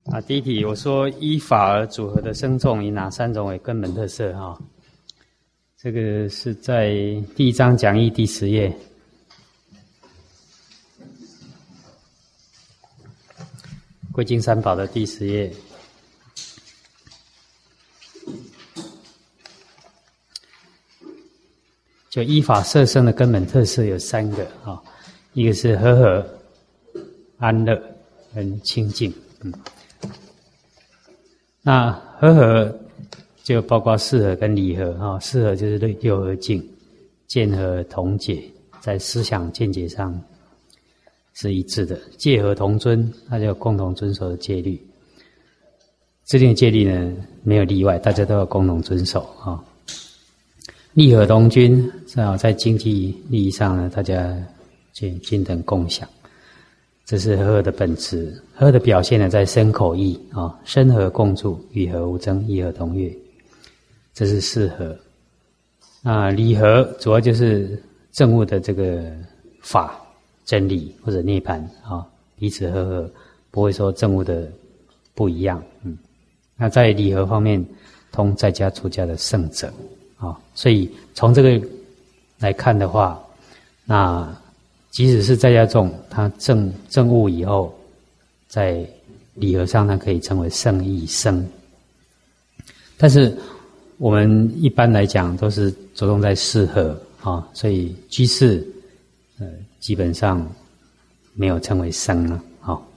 第一题我说依法而组合的生众以哪3种为根本特色哈？这个是在第1章讲义第10页。归经三宝的第10页。就依法摄生的根本特色有3个啊，一个是和合、安乐跟清净。那和合就包括四合跟离合啊，四合就是六合境，见合同解，在思想见解上是一致的，戒合同尊，那就共同遵守的戒律。制定的戒律呢没有例外，大家都要共同遵守啊。利合同均，正好在经济利益上呢，大家均等共享，这是和合的本质。和合的表现呢，在身口意啊，身和共住，与和无争，义和同悦，这是四合。那离合主要就是证悟的这个法、真理或者涅槃啊，彼此和合，不会说证悟的不一样。那在离合方面，通在家出家的圣者。所以从这个来看的话，那即使是在家众，他证悟以后，在理合上他可以称为圣义生。但是我们一般来讲都是着重在四合啊，所以居士基本上没有称为生了。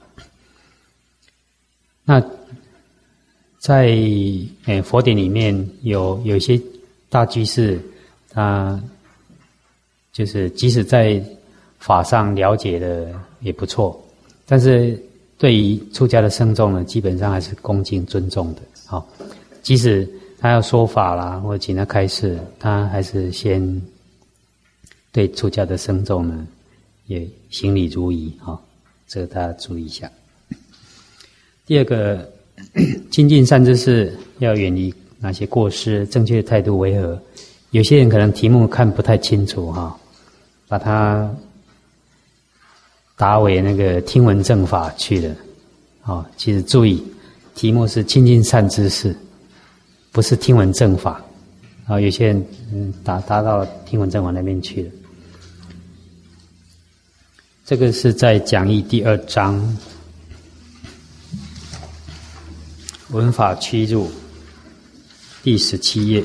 那在佛典里面有一些大居士，他就是即使在法上了解的也不错，但是对于出家的僧众呢，基本上还是恭敬尊重的。即使他要说法啦，或者请他开示，他还是先对出家的僧众呢也行礼如仪。这个大家注意一下。第二个，亲近善知识要远离哪些过失，正确的态度为何？有些人可能题目看不太清楚把它打为那个听闻正法去了。其实注意，题目是亲近善知识，不是听闻正法。有些人打到听闻正法那边去了。这个是在讲义第2章文法区入第17页。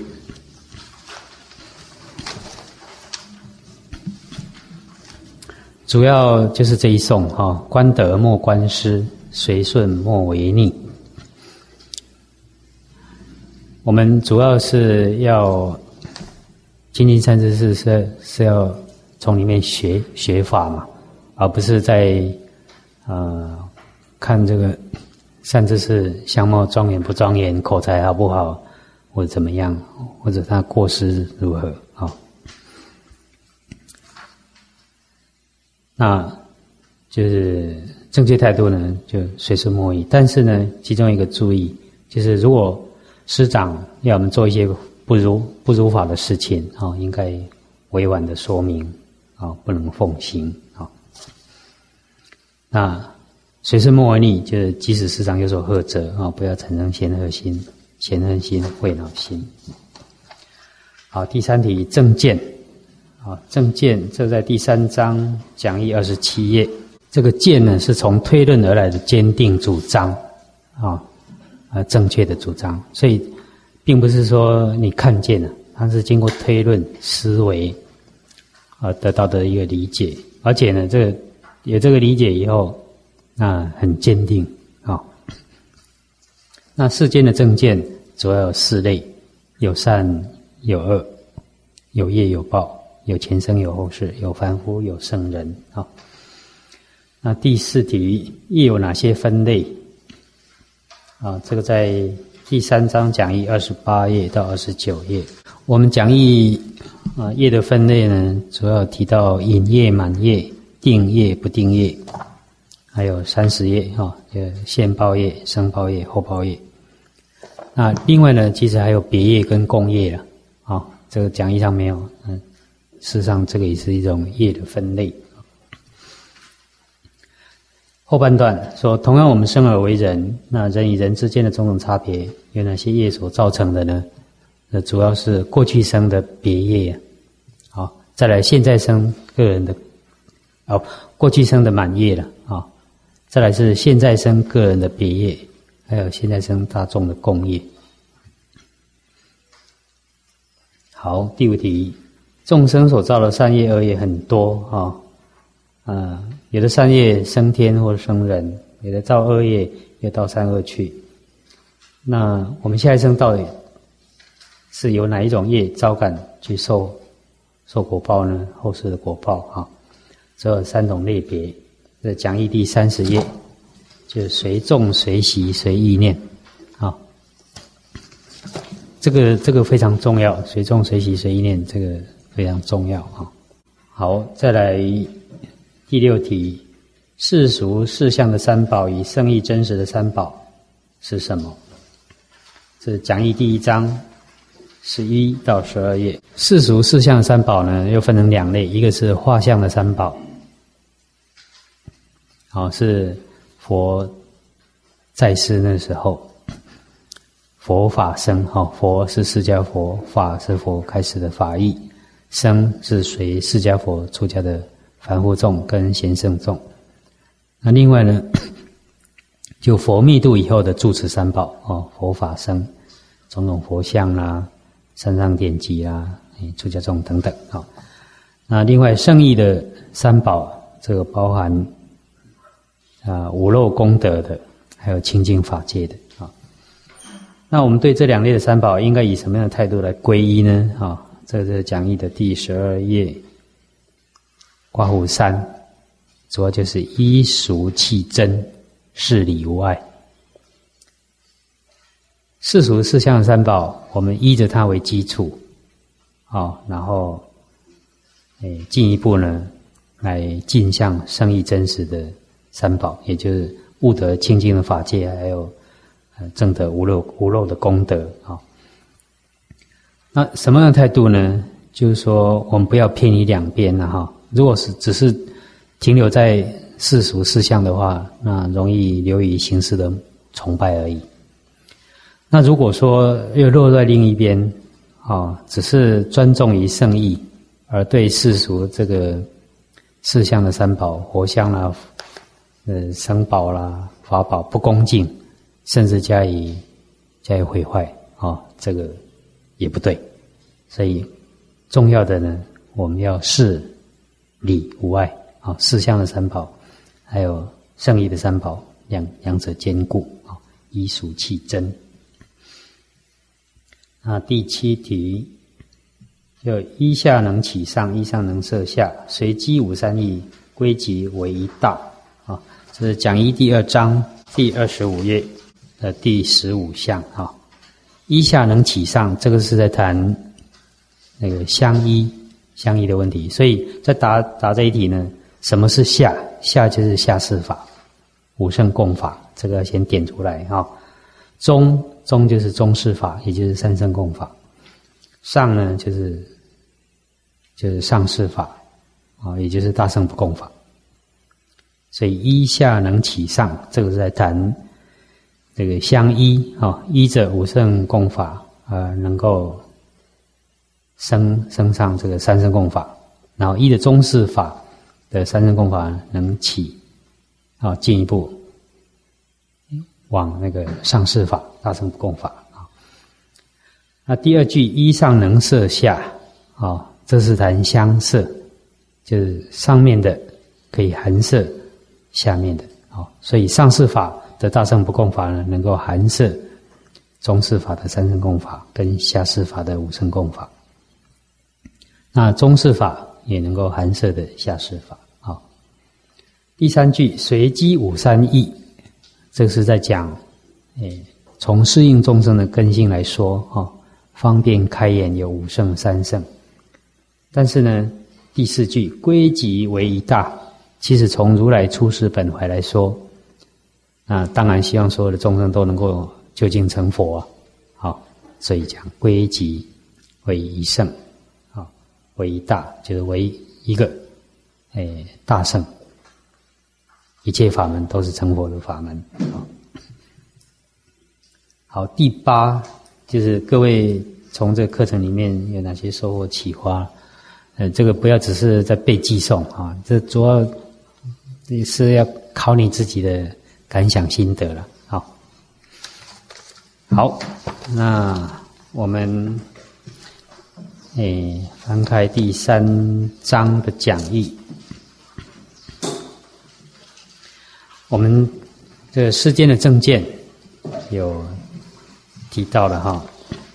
主要就是这一颂观德莫观失，随顺莫违逆。我们主要是要亲近善知识，是要从里面学法嘛，而不是在看这个善知识相貌庄严不庄严，口才好不好，或者怎么样，或者他过失如何。那就是正确态度呢，就随顺莫违。但是呢，其中一个注意，就是如果师长要我们做一些不如法的事情应该委婉的说明不能奉行。那随顺莫违逆，就是即使师长有所呵责不要产生嫌恶心、嫌恨心、恚恼心。第3题，正见。正见，这在第3章讲义27页。这个见呢，是从推论而来的坚定主张正确的主张。所以并不是说你看见了，它是经过推论思维得到的一个理解。而且呢，有这个理解以后，那很坚定。那世间的正见主要有4类：有善有恶，有业有报，有前生有后世，有凡夫有圣人。那第4题，业有哪些分类？这个在第3章讲义28页到29页。我们讲义业的分类呢，主要提到隐业、满业、定业、不定业，还有30业现报业、生报业、后报业。那另外呢，其实还有别业跟共业了。这个讲义上没有。事实上这个也是一种业的分类。 后半段说，同样我们生而为人，那人与人之间的种种差别，有哪些业所造成的呢？主要是过去生的别业，好，再来现在生个人的，过去生的满业了啊，再来是现在生个人的别业，还有现在生大众的共业。好，第5题，众生所造的善业恶业很多啊，有的善业升天或生人，有的造恶业又到三恶去。那我们下一生到底是由哪一种业招感去受果报呢？后世的果报啊，只有3种类别。这讲义第30页，就是随众随习随意念啊。这个非常重要，随众随习随意念，这个非常重要啊。好，再来第6题，世俗世相的三宝与圣义真实的三宝是什么？这讲义第1章11到12页。世俗世相的三宝呢，又分成2类，一个是画像的三宝，是佛在世那时候，佛法僧，佛是释迦佛，法是佛开始的法义，僧是随释迦佛出家的凡夫众跟贤圣众。那另外呢，就佛密度以后的住持三宝，佛法僧，种种佛像啦、山上典籍啦、出家众等等。那另外圣义的三宝，这个包含无漏功德的，还有清净法界的。那我们对这2类的三宝应该以什么样的态度来皈依呢？这是讲义的第12页，括弧3，主要就是依俗契真，事理无碍。世俗世相的三宝，我们依着它为基础，然后进一步呢，来进向圣义真实的三宝，也就是悟得清净的法界，还有证得无漏的功德啊。那什么样的态度呢？就是说，我们不要偏离两边如果是只是停留在世俗事相的话，那容易流于形式的崇拜而已。那如果说又落在另一边只是专重于圣义，而对世俗这个事相的三宝、活像啦、僧宝啦、法宝不恭敬，甚至加以毁坏这个也不对。所以重要的呢，我们要事理无碍事相的三宝还有圣义的三宝，两者兼顾依俗契真。那第7题，就依下能起上，依上能摄下，随机五三义，归集为一大这是讲义第2章第25页的第15项依下能起上，这个是在谈那个相依的问题。所以在答这一题呢，什么是下？下就是下士法，五圣共法，这个先点出来中就是中士法，也就是三圣共法。上呢就是上士法也就是大圣不共法。所以依下能起上，这个是在谈这个相依依着五圣共法能够升上这个三圣共法，然后依着中士法的三圣共法能起进一步往那个上士法大圣不共法那第2句依上能摄下这是谈相摄，就是上面的可以含摄下面的所以上士法的大圣不共法呢，能够含摄中士法的三圣共法跟下士法的五圣共法，那中士法也能够含摄的下士法第3句随机五三义，这是在讲从适应众生的根性来说方便开眼有五圣三圣。但是呢，第4句归集为一大，其实从如来出世本怀来说，当然希望所有的众生都能够究竟成佛所以讲归集为一圣为一大，就是为一个大圣。 一切法门都是成佛的法门。好，第8就是各位从这个课程里面有哪些收获启发？这个不要只是在背记诵啊，这主要是要考你自己的感想心得了。好，那我们翻开第3章的讲义。我们这世间的正见有提到了哈，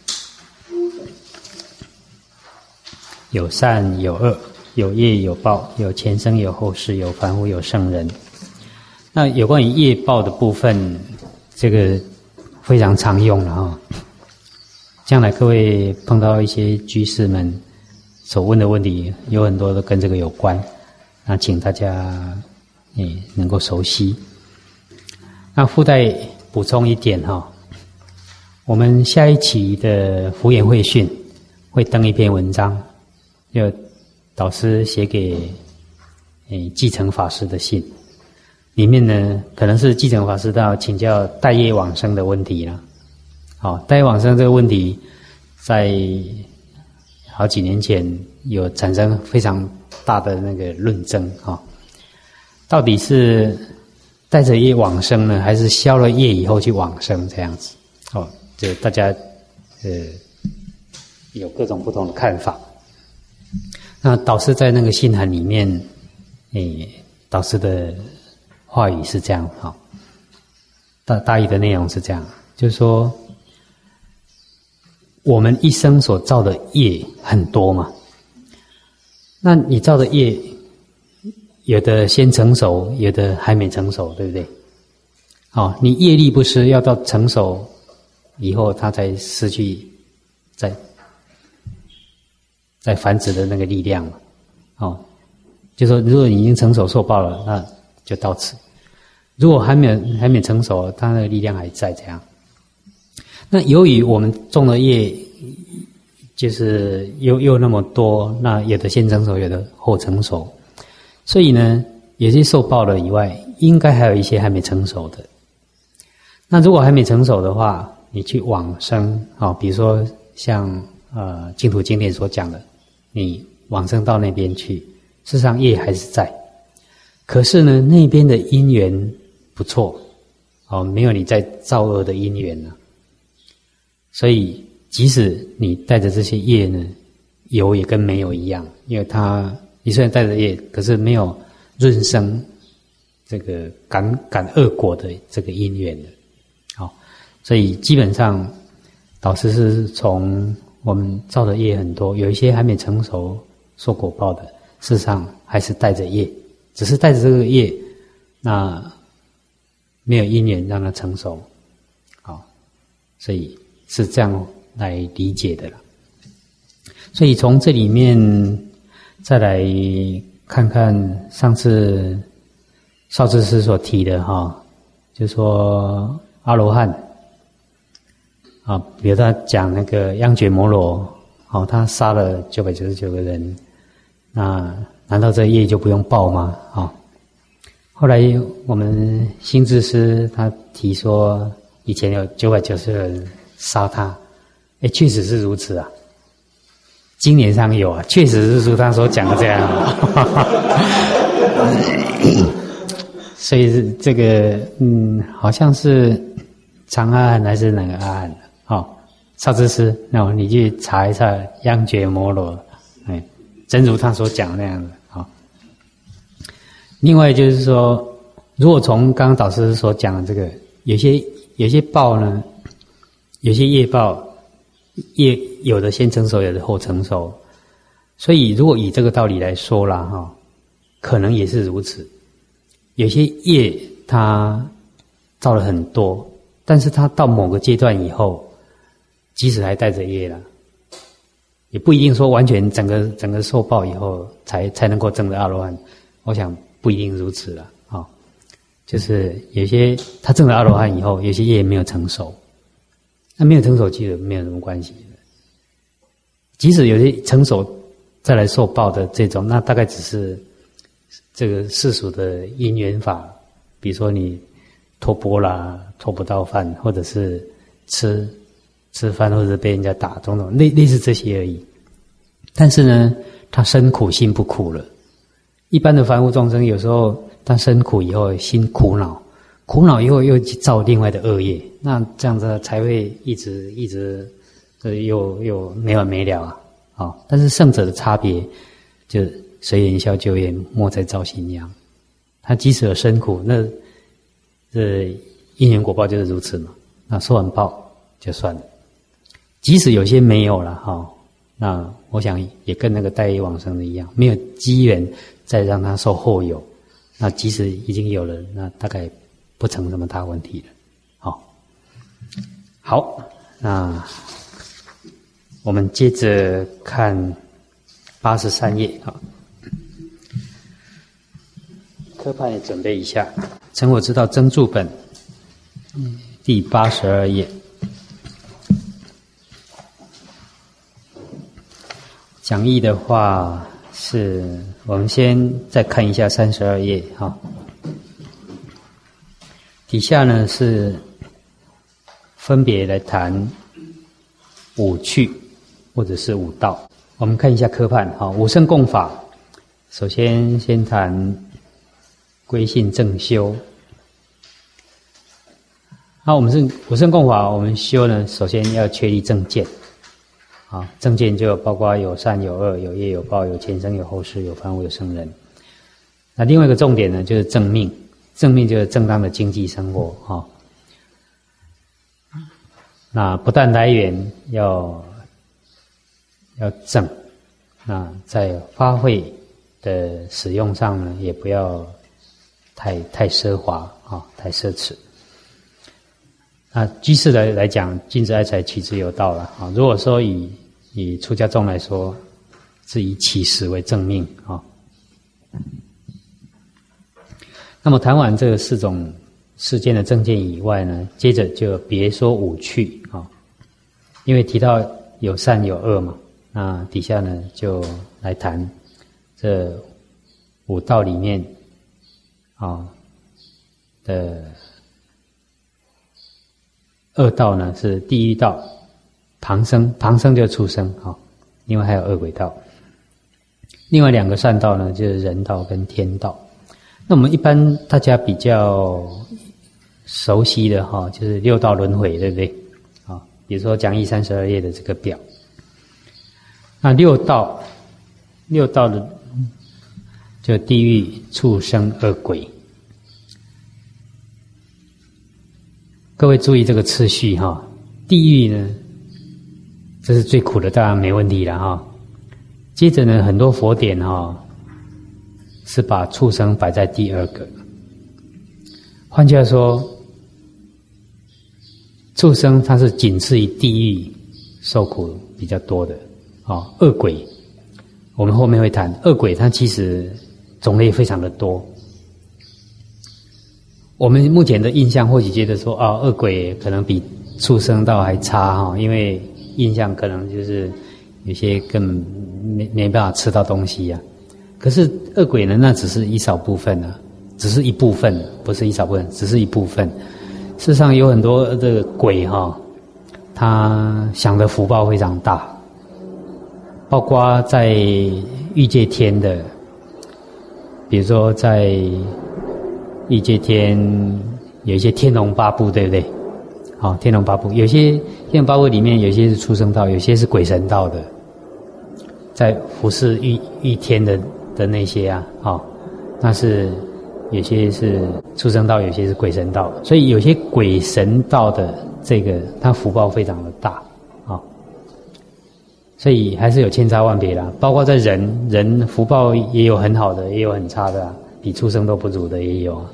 有善有恶，有业有报，有前生有后世，有凡夫有圣人。那有关于业报的部分，这个非常常用了哈。将来各位碰到一些居士们所问的问题，有很多都跟这个有关，那请大家能够熟悉。那附带补充一点哈，我们下一期的福研会讯会登一篇文章，就导师写给继承法师的信，里面呢可能是继承法师要请教带业往生的问题了。好，带业往生这个问题，在好几年前有产生非常大的那个论争哈，到底是带着业往生呢，还是消了业以后去往生这样子？哦，就大家有各种不同的看法。那导师在那个信函里面，导师的话语是这样哈，大意的内容是这样，就是说，我们一生所造的业很多嘛，那你造的业，有的先成熟，有的还没成熟，对不对？你业力不施，要到成熟以后，它才失去在繁殖的那个力量嘛。就说如果你已经成熟受报了，那就到此；如果还没成熟，它的力量还在这样。那由于我们种的业就是又那么多，那有的先成熟，有的后成熟，所以呢，有些受报了以外，应该还有一些还没成熟的。那如果还没成熟的话，你去往生比如说像净土经典所讲的，你往生到那边去，事实上业还是在，可是呢，那边的因缘不错没有你在造恶的因缘了。所以即使你带着这些业呢，有也跟没有一样，因为你虽然带着业，可是没有润生这个感恶果的这个因缘的。所以基本上导师是从我们造的业很多，有一些还没成熟受果报的，事实上还是带着业，只是带着这个业，那没有因缘让它成熟。所以是这样来理解的了。所以从这里面再来看看上次少智师所提的就是说阿罗汉比如他讲那个央觉摩罗他杀了999个人，那难道这业就不用报吗？后来我们新智师他提说，以前有990个人杀他，确实是如此啊。经典上有啊，确实是如他所讲的这样。所以这个好像是长阿含还是哪个阿含少智师，你去查一查央觉摩罗，真如他所讲的那样的。另外就是说，如果从刚刚导师所讲的这个，有些报呢，有些业报，有的先成熟，有的后成熟，所以如果以这个道理来说啦，可能也是如此。有些业它造了很多，但是它到某个阶段以后，即使还带着业了，也不一定说完全整个受报以后才能够证得阿罗汉。我想不一定如此了就是有些他证了阿罗汉以后，有些业没有成熟，那没有成熟其实没有什么关系的。即使有些成熟再来受报的这种，那大概只是这个世俗的因缘法比如说你托钵啦，托不到饭，或者是吃饭，或者是被人家打，种种类似这些而已。但是呢，他身苦心不苦了。一般的凡夫众生有时候他身苦以后心苦恼，苦恼以后又去造另外的恶业，那这样子才会一直又没完没了啊！但是圣者的差别就随缘消旧业，莫再造新殃。他即使有身苦，那这因缘果报就是如此嘛。那受完报就算了。即使有些没有了那我想也跟那个带业往生的一样，没有机缘再让他受后有。那即使已经有了，那大概不成什么大问题了。好，那我们接着看83页科判也准备一下，成我知道增注本第82页。讲义的话是我们先再看一下32页底下呢是分别来谈五趣或者是五道。我们看一下科判五圣共法，首先谈归信正修。那我们是五圣共法，我们修呢，首先要确立正见。正见就包括有善有恶，有业有报，有前生有后世，有凡夫有圣人。那另外一个重点呢，就是正命。正命就是正当的经济生活那不但来源要正，那在发挥的使用上呢，也不要太奢华太奢侈。那居士来讲，君子爱财，取之有道了如果说以出家众来说，是以起始为正命那么谈完这4种世间的正见以外呢，接着就别说五趣因为提到有善有恶嘛，那底下呢就来谈这五道里面的恶道呢是地狱道、旁生就是畜生另外还有恶鬼道。另外2个善道呢就是人道跟天道。那我们一般大家比较熟悉的就是6道轮回，对不对比如说讲义32页的这个表。那六道的就地狱、畜生、恶鬼。各位注意这个次序地狱呢，这是最苦的，当然没问题了接着呢，很多佛典是把畜生摆在第2个。换句话说，畜生它是仅次于地狱受苦比较多的恶鬼我们后面会谈，恶鬼它其实种类非常的多。我们目前的印象或许觉得说恶鬼可能比畜生道还差因为印象可能就是有些根本没办法吃到东西可是恶鬼呢，那只是一少部分只是一部分，不是一少部分，只是一部分。事实上有很多这个鬼他享的福报非常大，包括在欲界天的，比如说在欲界天有一些天龙八部，对不对？天龙八部，有些天龙八部里面有些是畜生道，有些是鬼神道的，在服侍欲天的那些那是有些是畜生道，有些是鬼神道，所以有些鬼神道的这个它福报非常的大所以还是有千差万别啦。包括在人福报也有很好的，也有很差的比畜生都不如的也有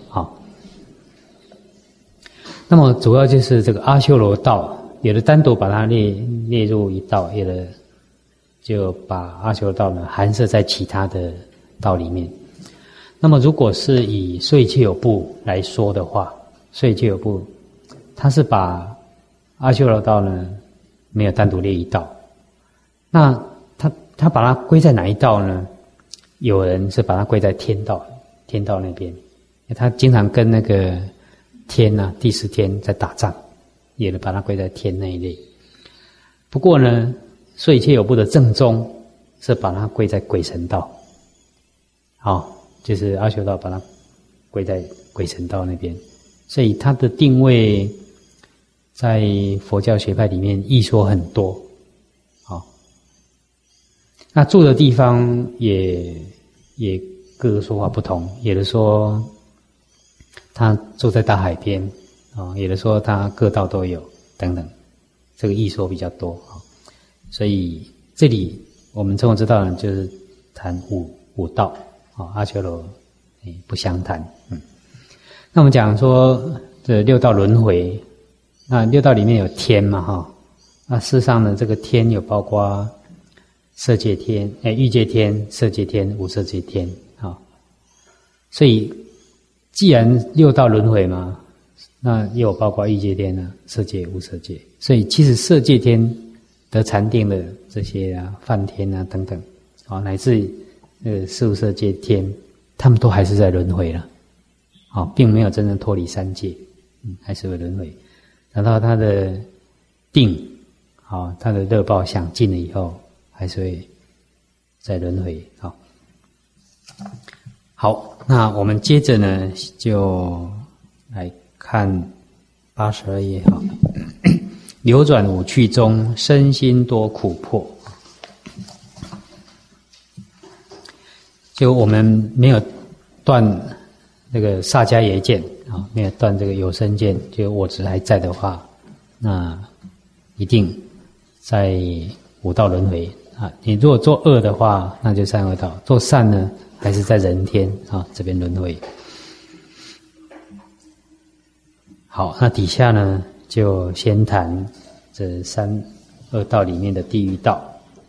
那么主要就是这个阿修罗道，有的单独把它列入一道，有的就把阿修罗道呢含摄在其他的道里面。那么如果是以岁切有部来说的话，岁切有部它是把阿修罗道呢没有单独列一道。那他把它归在哪一道呢？有人是把它归在天道那边他经常跟那个天啊，第十天在打仗，也能把它归在天那一类。不过呢，说一切有部的正宗是把它归在鬼神道，就是阿修道把它归在鬼神道那边，所以它的定位在佛教学派里面义说很多。那住的地方也各个说法不同，有的说他住在大海边，有的说他各道都有等等，这个义说比较多。所以这里我们中国之道呢，就是谈五道，阿修罗不相谈。那我们讲说这六道轮回，那六道里面有天嘛，那事实上呢，这个天有包括色界天、欲界天、色界天、无色界天，所以既然六道轮回嘛，那又有包括欲界天啊、色界、无色界，所以其实色界天得禅定的这些梵天啊等等，乃至四无色界天，他们都还是在轮回了，并没有真正脱离三界，还是会轮回。等到他的定，他的乐报享尽了以后，还是会再轮回。好，那我们接着呢，就来看82页。流转五趣中，身心多苦迫。就我们没有断那个萨迦耶见，没有断这个有生见，就我执还在的话，那一定在五道轮回。你如果做恶的话，那就三恶道；做善呢，还是在人天这边轮回。好，那底下呢，就先谈这三恶道里面的地狱道。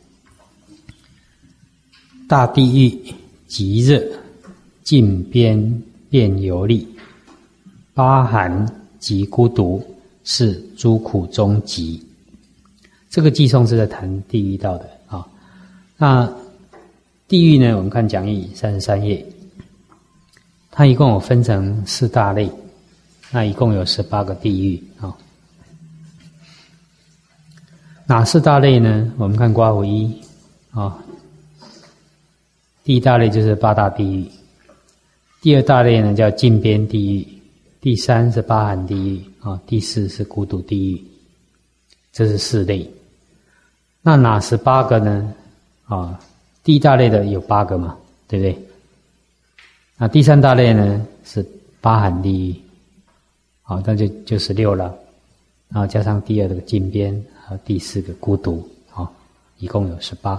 大地狱极热，近边便游历，八寒极孤独，是诸苦中极。这个偈颂是在谈地狱道的。那地狱呢，我们看讲义33页，它一共有分成4大类，那一共有18个地狱。哪4大类呢？我们看刮胡一第一大类就是八大地狱，第二大类呢叫近边地狱，第三是八寒地狱，第四是孤独地狱，这是4类。那哪18个呢？第一大类的有8个嘛，对不对？那第三大类呢是八寒地狱，那就16了，然后加上第二个近边，还有第4个孤独，一共有18。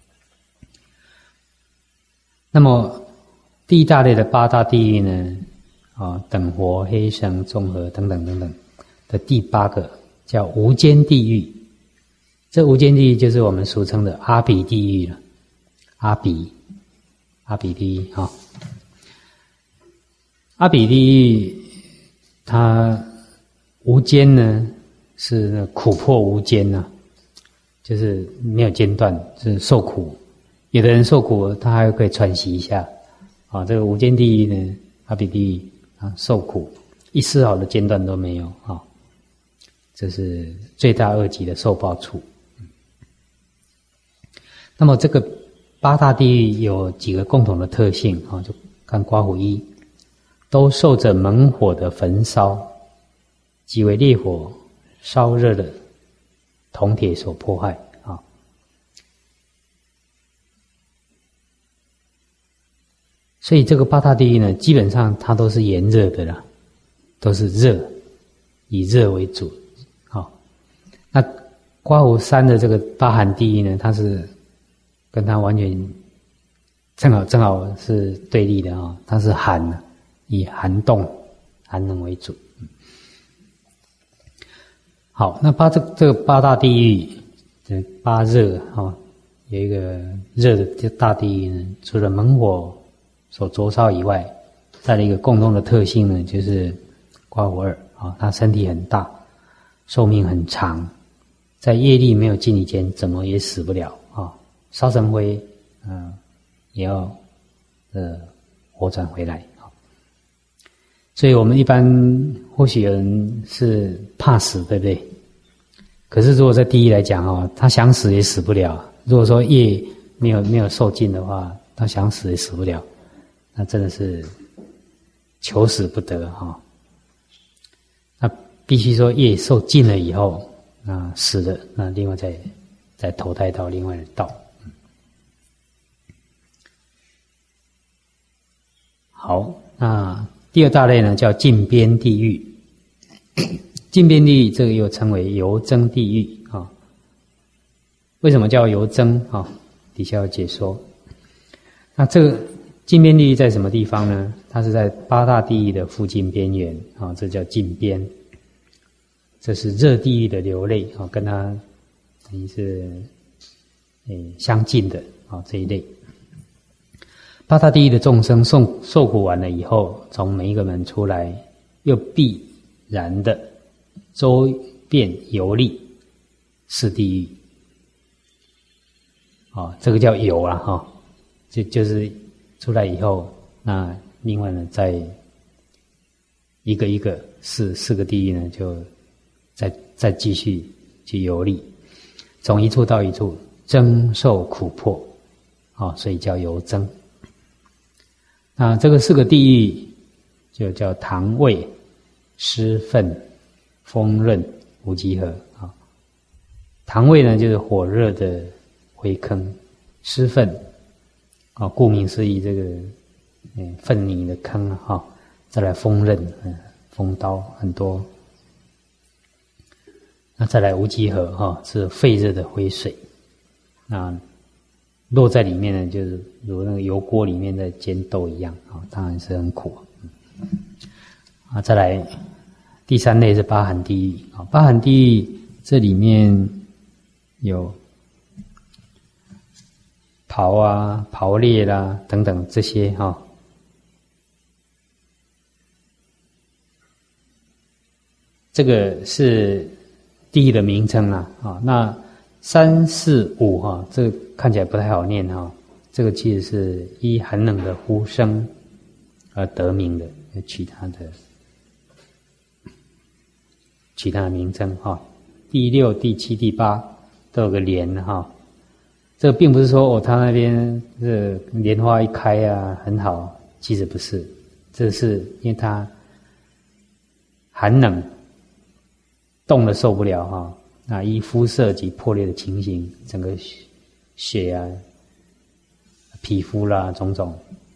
那么第一大类的八大地狱呢，等活、黑绳、众合等等等等的第8个叫无间地狱。这无间地狱就是我们俗称的阿鼻地狱了，阿鼻地狱。阿鼻地狱它无间呢是苦迫无间啊，就是没有间断，就是受苦。有的人受苦他还可以喘息一下，这个无间地狱呢，阿鼻地狱受苦一丝毫的间断都没有，这是罪大恶极的受报处。那么这个八大地狱有几个共同的特性，就看刮胡一，都受着猛火的焚烧，即为烈火烧热的铜铁所破坏。所以这个八大地狱呢，基本上它都是炎热的啦，都是热，以热为主。那刮胡3的这个八寒地狱呢，它是跟它完全正好是对立的，它是寒，以寒冻、寒冷为主。好，那这个八大地狱，这八热有一个热的大地狱呢，除了猛火所灼烧以外，再来一个共同的特性呢，就是刮胡2他身体很大，寿命很长，在业力没有尽以前，怎么也死不了烧成灰，也要活转回来。 所以我们一般或许有人是怕死，对不对？可是如果在地狱来讲哦，他想死也死不了。如果说业没有受尽的话，他想死也死不了，那真的是求死不得哈。那必须说业受尽了以后，那死了，那另外再投胎到另外的道。好，那第二大类呢叫近边地狱。近边地狱这个又称为游增地狱啊。为什么叫游增啊？底下有解说。那这个近边地狱在什么地方呢？它是在八大地狱的附近边缘啊，这叫近边。这是热地狱的流类啊，跟它等于是相近的啊这一类。八大地狱的众生受苦完了以后，从每一个门出来，又必然的周遍游历四地狱。这个叫游啦哈，就是出来以后，那另外呢，再一个一个四个地狱呢，就再继续去游历，从一处到一处，增受苦迫，所以叫游增。那这个四个地狱就叫堂位、尸粪、风刃、无极河啊。堂位呢，就是火热的灰坑；尸粪啊，顾名思义，这个粪泥的坑啊。再来风刃，风刀很多。那再来无极河是沸热的灰水。那落在里面呢，就是如那个油锅里面在煎豆一样当然是很苦。再来第三类是八寒地狱八寒地狱这里面有刨啊、刨裂啦等等这些这个是地狱的名称啦那3、4、5这个看起来不太好念这个其实是依寒冷的呼声而得名的，取它的名称第6、第7、第8都有个莲这个并不是说他那边这莲花一开很好，其实不是，这是因为它寒冷，冻得受不了依肤色及破裂的情形，整个血皮肤啦种种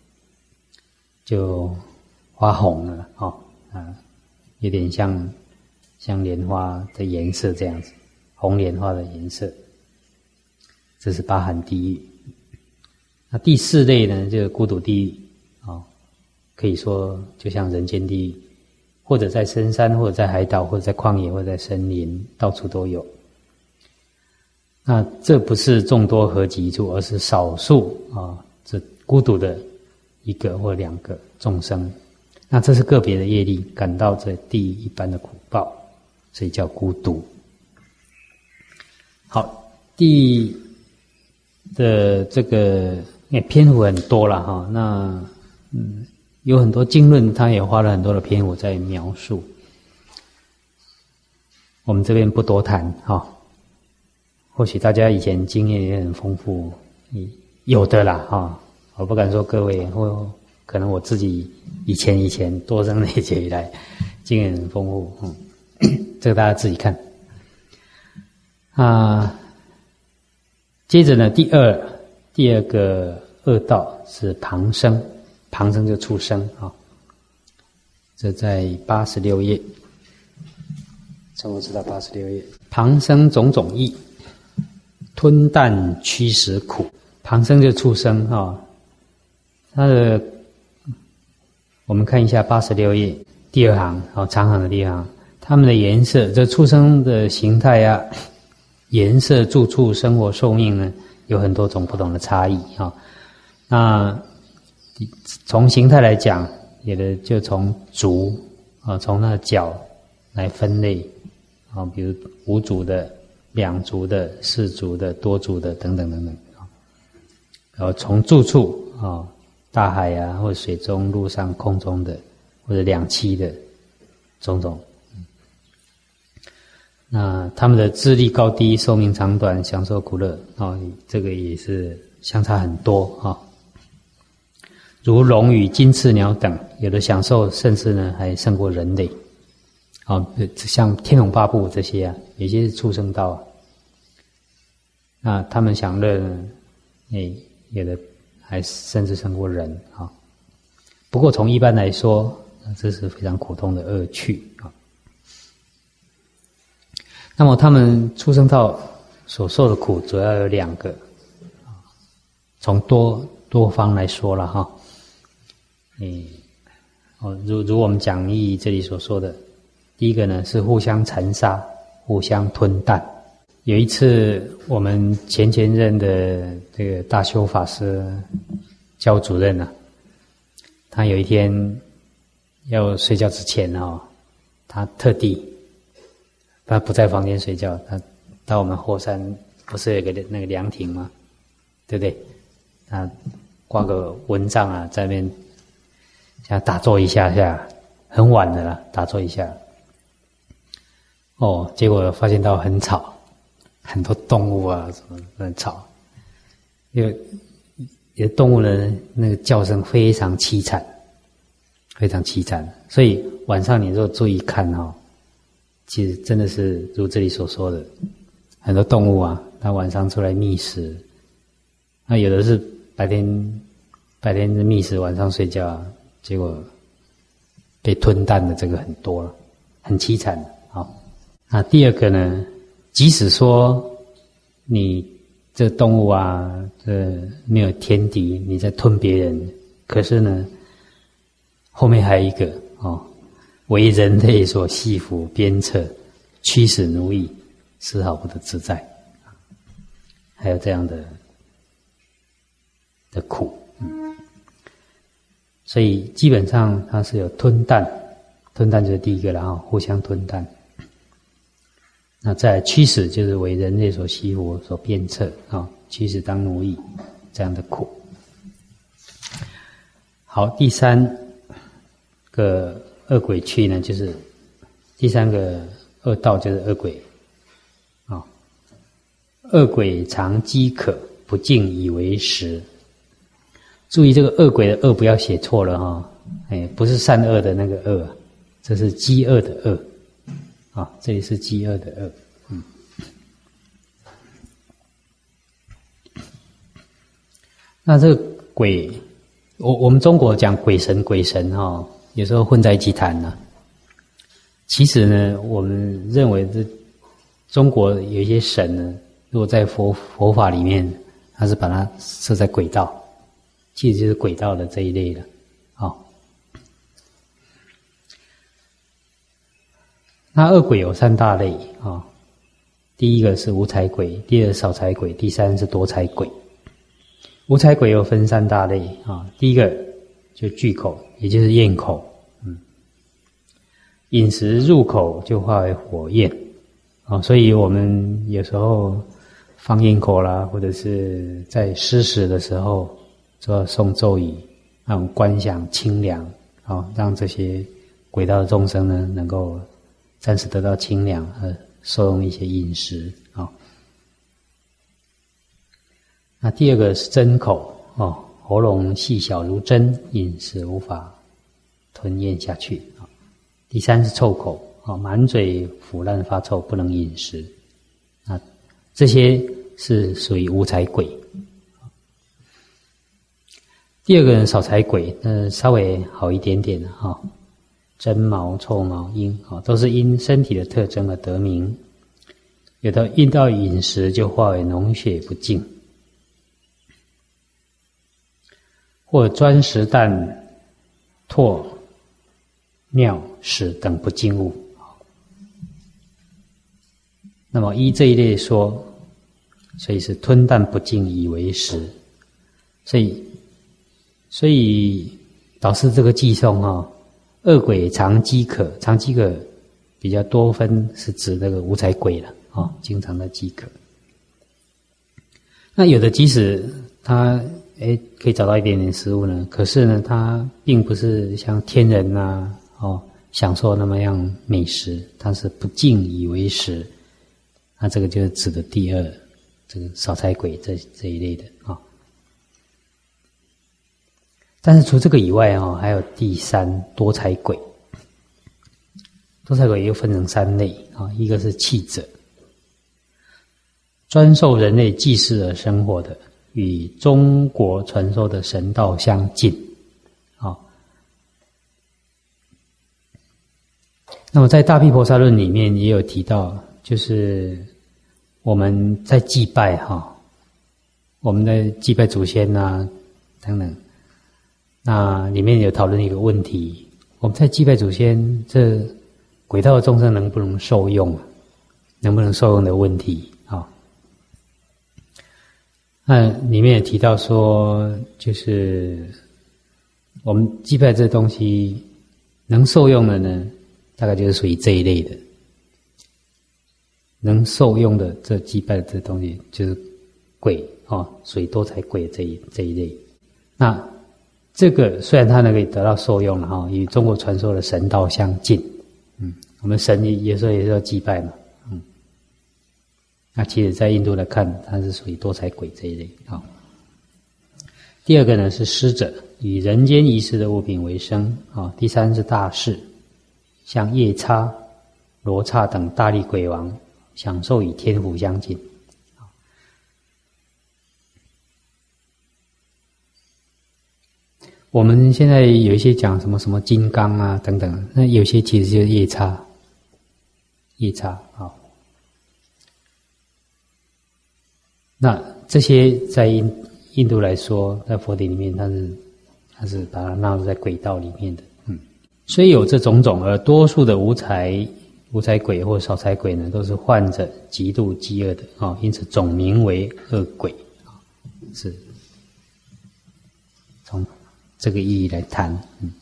就发红了有点像莲花的颜色这样子，红莲花的颜色。这是八寒地狱。那第4类呢，就是孤独地狱可以说就像人间地狱，或者在深山，或者在海岛，或者在旷野，或者在森林，到处都有。那这不是众多合集一处，而是少数这孤独的一个或2个众生。那这是个别的业力感到这地狱一般的苦报，所以叫孤独。好，地的这个篇幅很多了那有很多经论，他也花了很多的篇幅在描述。我们这边不多谈或许大家以前经验也很丰富，有的啦我不敢说各位，或可能我自己以前多生累劫以来经验很丰富这个大家自己看接着呢，第二个恶道是旁生，旁生就畜生这在86页，从我知道86页，旁生种种异，吞啖驱使苦。旁生就畜生它的我们看一下86页第2行长行的第2行，它们的颜色，这畜生的形态颜色、住处、生活、寿命呢，有很多种不同的差异那从形态来讲，有的就从足从那个脚来分类比如无足的、两足的、四足的、多足的等等等等然后从住处大海或者水中、陆上、空中的， 或者两栖的种种。那他们的智力高低、寿命长短、享受苦乐这个也是相差很多如龙与金翅鸟等，有的享受甚至呢还胜过人类。像天龙八部这些有些是畜生道那他们享乐呢，有的还甚至胜过人不过从一般来说，这是非常苦痛的恶趣那么他们畜生道所受的苦主要有两个，从多方来说了如我们讲义这里所说的，第一个呢是互相残杀、互相吞啖。有一次我们前任的这个大修法师教主任他有一天要睡觉之前他特地他不在房间睡觉，他到我们后山不是有个那个凉亭吗？对不对？他挂个蚊帐在那边想打坐一下下，很晚的了，打坐一下。结果发现到很吵，很多动物什么很吵。有动物呢，那个叫声非常凄惨，非常凄惨。所以晚上你如果注意看其实真的是如这里所说的，很多动物它晚上出来觅食，那有的是白天是觅食，晚上睡觉，结果被吞啖的这个很多了，很凄惨。那第二个呢，即使说你这动物这没有天敌，你在吞别人，可是呢，后面还有一个为人类所系服鞭策，驱使奴役，丝毫不得自在，还有这样的苦。所以基本上它是有吞啖就是第一个了互相吞啖。那再来驱使就是为人类所系服所鞭策驱使当奴役，这样的苦。好，第三个恶鬼趣呢，就是第三个恶道就是恶鬼恶鬼常饥渴，不敬以为食。注意这个恶鬼的恶不要写错了不是善恶的那个恶，这是饥饿的饿这里是饥饿的饿。那这个鬼，我们中国讲鬼神有时候混在一起谈其实呢，我们认为这中国有一些神呢，如果在佛法里面，它是把它设在鬼道，其实就是鬼道的这一类的那恶鬼有三大类第一个是无财鬼，第二少财鬼，第三是多财鬼。无财鬼又分三大类第一个就巨口，也就是焰口饮食入口就化为火焰所以我们有时候放焰口啦，或者是在施食的时候就要诵咒语，让观想清凉让这些鬼道的众生呢能够暂时得到清凉受用一些饮食那第二个是针口喉咙细小如针，饮食无法吞咽下去第三是臭口满嘴腐烂发臭，不能饮食这些是属于无财鬼。第二个人少财鬼稍微好一点点真毛、臭毛、阴都是因身体的特征而得名。有的因到饮食就化为脓血不净，或专食啖、唾、尿、屎等不净物。那么依这一类说，所以是吞啖不净以为食。所以导师这个寄送恶鬼常饥渴，常饥渴比较多分是指那个无财鬼了经常的饥渴。那有的即使他可以找到一点点食物呢，可是呢，它并不是像天人呐，享受那么样美食，它是不敬以为食。那这个就是指的第二，这个少财鬼这一类的啊。但是除这个以外还有第三多财鬼。多财鬼又分成三类啊，一个是器者，专受人类祭祀而生活的，与中国传说的神道相近啊。那么在《大毗婆沙论》里面也有提到，就是我们在祭拜我们在祭拜祖先啊等等，那里面有讨论一个问题：我们在祭拜祖先，这鬼道的众生能不能受用？能不能受用的问题啊？那里面也提到说，就是我们祭拜这东西能受用的呢，大概就是属于这一类的。能受用的这祭拜的这东西，就是鬼属于多财鬼这一类。那这个虽然它能够得到受用了与中国传说的神道相近，我们神有时候也是要祭拜嘛，那其实在印度来看，它是属于多财鬼这一类第二个呢是施者，以人间仪式的物品为生第三是大士，像夜叉、罗刹等大力鬼王，享受与天福相近。我们现在有一些讲什么什么金刚啊等等，那有些其实就是夜叉。那这些在印度来说，在佛典里面，它是把它纳入在鬼道里面的。虽有这种种，而多数的无财鬼或少财鬼呢，都是患着极度饥饿的因此总名为恶鬼是从这个意义来谈。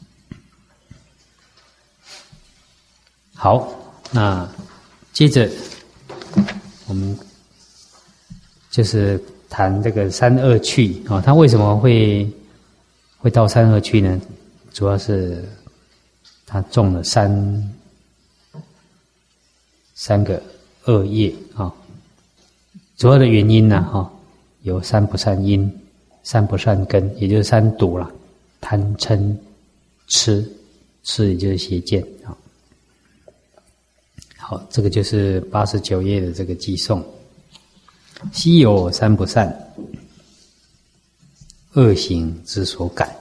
好，那接着我们就是谈这个三恶趣它为什么会到三恶趣呢？主要是他种了三个恶业主要的原因呢有三不善因、三不善根，也就是三毒啦：贪嗔痴，也就是邪见好，这个就是89页的这个偈颂。昔有三不善，恶行之所感。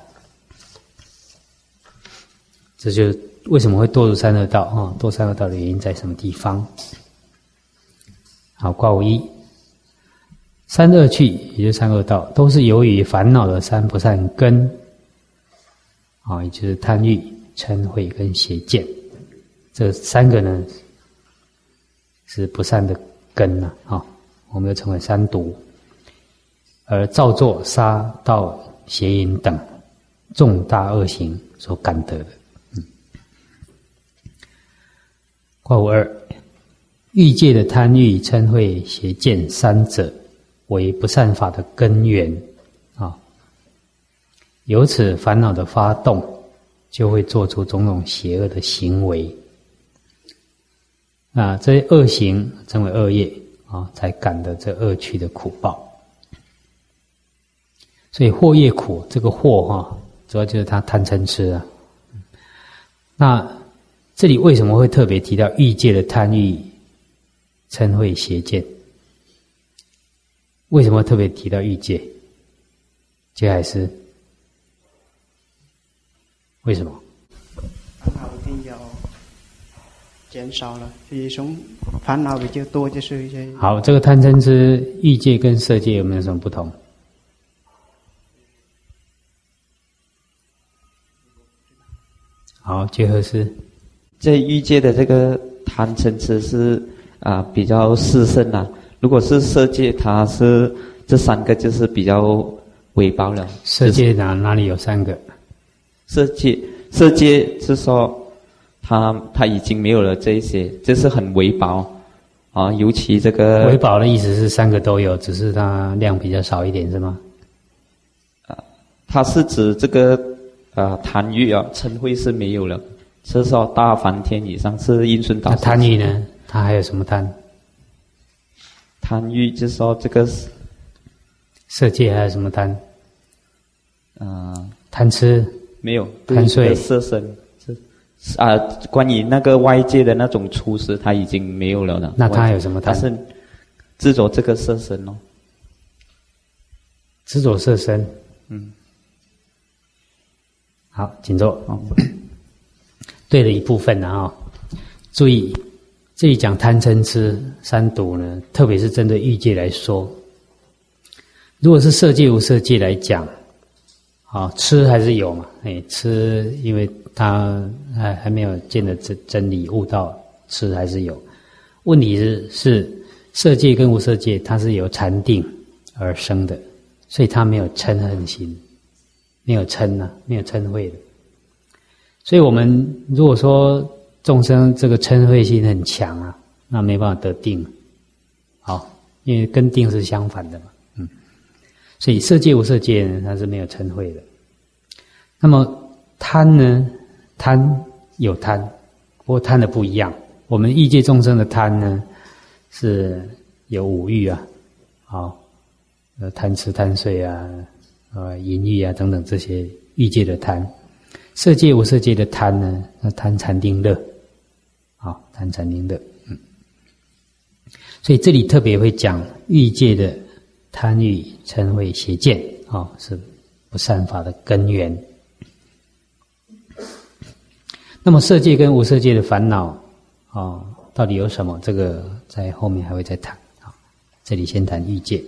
这就是为什么会堕入三恶道堕三恶道的原因在什么地方？好，卦51，三恶趣，也就是三恶道，都是由于烦恼的三不善根也就是贪欲、嗔恚跟邪见，这三个呢是不善的根我们又称为三毒，而造作杀盗邪淫等重大恶行所感得的。卦52，欲界的贪欲、嗔恚、邪见三者为不善法的根源由此烦恼的发动，就会做出种种邪恶的行为这些恶行称为恶业才感得这恶趣的苦报。所以祸业苦，这个祸主要就是他贪嗔痴那这里为什么会特别提到欲界的贪欲、嗔恚、邪见？为什么特别提到欲界？接海师，为什么？ 烦恼一定要减少了，所以从烦恼比较多，就是一些。 好，这个贪嗔痴欲界跟色界有没有什么不同？好，结合是。 在欲界的这个贪嗔痴是比较炽盛如果是色界，它是这三个就是比较微薄了。 色界哪里有三个？ 色界是说它已经没有了这一些，这是很微薄尤其这个微薄的意思是三个都有，只是它量比较少一点，是吗？ 它是指这个贪欲啊，嗔恚是没有了，是说大梵天以上是应顺导师。 那贪欲呢？它还有什么贪？ 贪欲就是说这个色界还有什么贪？贪吃没有， 贪睡色身关于那个外界的那种出世，他已经没有了呢。 那他有什么贪？ 他是执着这个色身哦， 执着色身。好，请坐。对了一部分了哈。注意，这里讲贪嗔痴三毒呢，特别是针对欲界来说。如果是色界无色界来讲，吃还是有嘛？吃，因为他还没有见得真理悟道，吃还是有。问题是色界跟无色界，它是由禅定而生的，所以它没有嗔恨心，没有嗔啊，没有嗔恚的。所以我们如果说众生这个嗔恚心很强啊，那没办法得定。因为跟定是相反的嘛。所以色界无色界呢，它是没有嗔恚的。那么贪呢？贪有贪，不过贪的不一样。我们欲界众生的贪呢，是有五欲啊，贪吃贪睡啊，淫欲啊等等这些欲界的贪。色界无色界的贪呢，那贪禅定乐，贪禅定乐。所以这里特别会讲欲界的贪欲嗔恚邪见，是不善法的根源。那么色界跟无色界的烦恼到底有什么？这个在后面还会再谈。这里先谈欲界。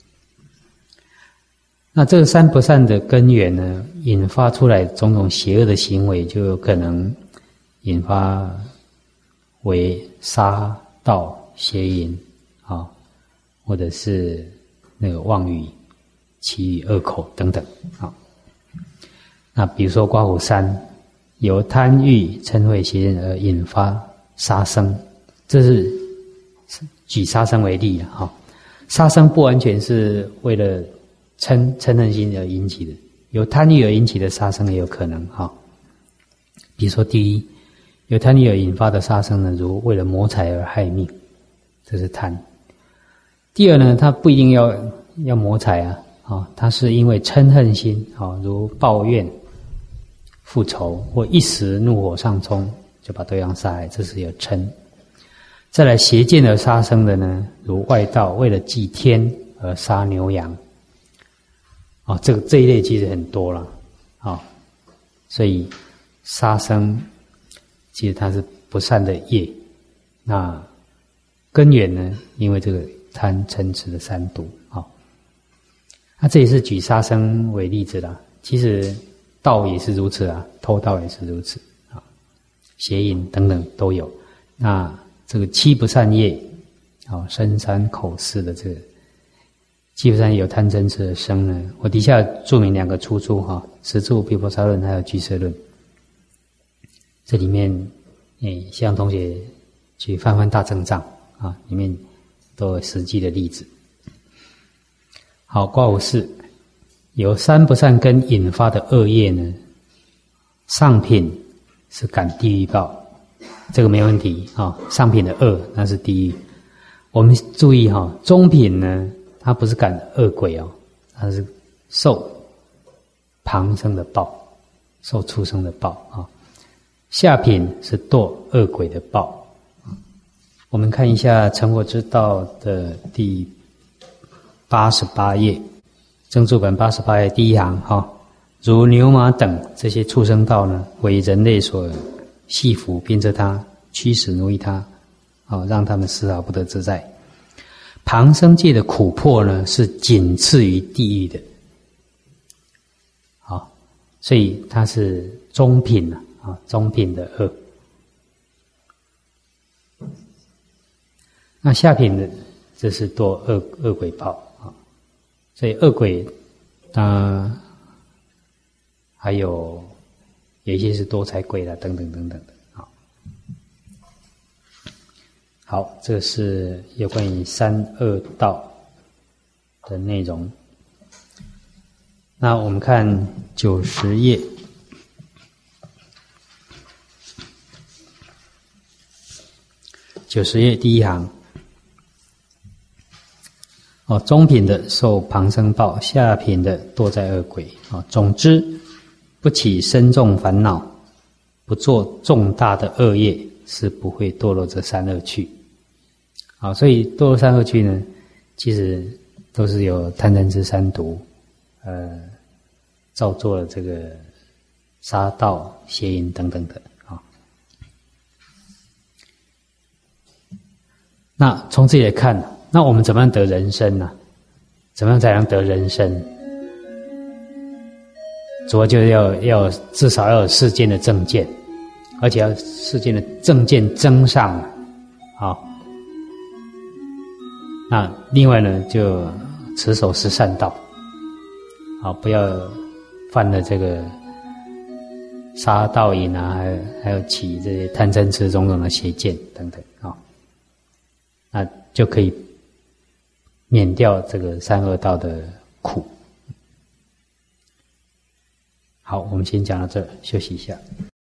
那这个三不善的根源呢，引发出来种种邪恶的行为，就有可能引发为杀盗邪淫或者是那个妄语、绮语、恶口等等。那比如说刮胡三，由贪欲嗔恚邪见而引发杀生，这是举杀生为例了。杀生不完全是为了嗔恨心而引起的，由贪欲而引起的杀生也有可能。比如说第一，由贪欲而引发的杀生呢，如为了谋财而害命，这是贪。第二呢，他不一定要谋财他是因为嗔恨心如抱怨、复仇或一时怒火上冲，就把对方杀害，这是有嗔。再来邪见而杀生的呢，如外道为了祭天而杀牛羊，这一类其实很多了所以杀生其实它是不善的业。那根源呢，因为这个贪嗔痴的三毒那这也是举杀生为例子啦。其实盗也是如此啊，偷盗也是如此邪淫等等都有。那这个七不善业身三口四的这个七不善业有贪嗔痴的生呢，我底下注明两个出处十住毗婆沙论还有俱舍论。这里面希望同学去翻翻大正藏里面都有实际的例子。好，卦五四，由三不善根引发的恶业呢，上品是感地狱报，这个没问题上品的恶那是地狱。我们注意中品呢，它不是感恶鬼它是受旁生的报，受畜生的报下品是堕恶鬼的报。我们看一下《成佛之道》的第88页，正注本88页第一行如牛马等这些畜生道呢，为人类所系服，鞭策他，驱使奴役他让他们丝毫不得自在。旁生界的苦迫呢，是仅次于地狱的所以它是中品中品的恶。那下品的这是堕恶鬼报所以恶鬼还有一些是多财鬼啦等等等等的好，这是有关于三恶道的内容。 那我们看90页。90页第一行。中品的受旁生报，下品的堕在恶鬼。总之，不起深重烦恼，不做重大的恶业，是不会堕落这三恶趣。所以堕落三恶趣呢，其实都是有贪嗔痴三毒，造作了这个杀盗邪淫等等的。那从这里来看，那我们怎么样得人身呢？怎么样才能得人身？主要就是要至少要有世间的正见，而且要世间的正见增上。那另外呢，就持守十善道，不要犯了这个杀盗淫啊，还有起这些贪嗔痴种种的邪见等等那就可以免掉这个三恶道的苦。好，我们先讲到这儿，休息一下。